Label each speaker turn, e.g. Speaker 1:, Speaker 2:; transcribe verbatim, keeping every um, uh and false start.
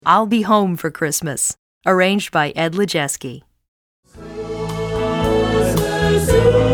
Speaker 1: I'll Be Home for Christmas, arranged by Ed Lejeski.
Speaker 2: Christmas